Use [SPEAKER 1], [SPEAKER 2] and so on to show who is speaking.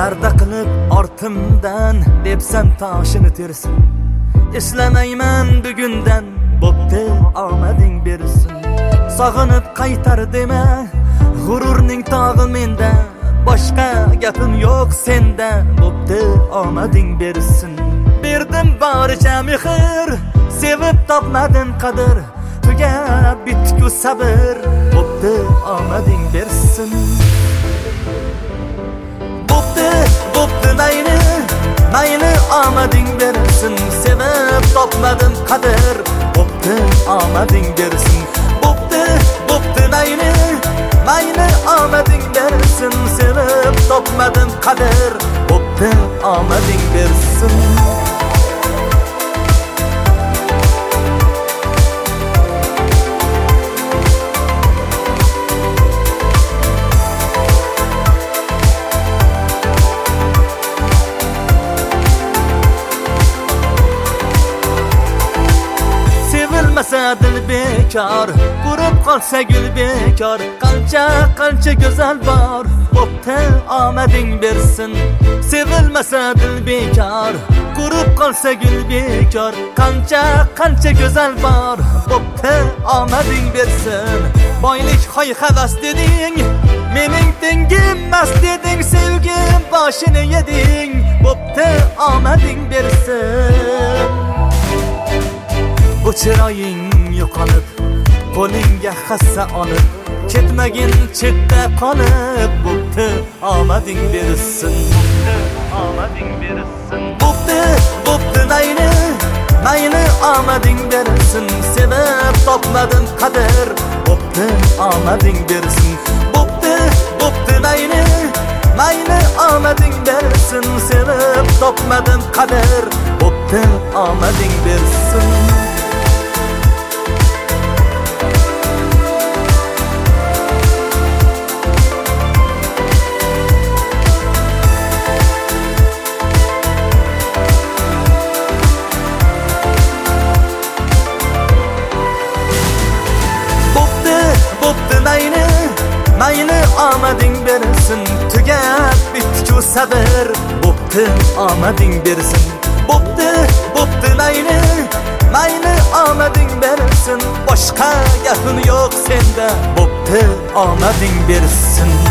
[SPEAKER 1] Zarda qilib ortimdan debsan toshini tersin. Eslamayman bugundan, bo'pti omading bersin. Sog'inib qaytar dema, g'ururning tog'i menda. Boshqa gapim yo'q senda, bo'pti omading bersin. Berdim boricha mehr, sevib topmadim qadr. Tugab bitku sabr, bo'pti omading bersin. Bo'pti mayli omading bersin. Sevib topmadim qadr, bo'pti omading bersin. Bo'pti mayli omading bersin. Sevib topmadim qadr, bo'pti omading bersin. Dil bekar, qurib qolsa gul bekar. Qancha go'zal bor, bo'pti omading bersin. Sevilmasa dil bekar, qurib qolsa gul bekar. Qancha go'zal bor, bo'pti omading bersin. Boylik hoy havas deding, mening tengim mas deding. Sevgim boshini yeding, bo'pti omading bersin. Bu chiroying yo'qolib, qo'lingga hassa olib, ketmagin chetda qolib, bo'pti omading bersin. Omading bersin. Bo'pti mayli omading bersin. Sevib topmadim qadr, bo'pti omading bersin. Bo'pti mayli omading bersin. Sevib topmadim qadr, bo'pti omading bersin. Mayli omading bersin. Tugab bitku sabr, bo'pti omading bersin. Bo'pti mayli omading bersin. Boshqa gapim yo'q senda, bo'pti omading bersin.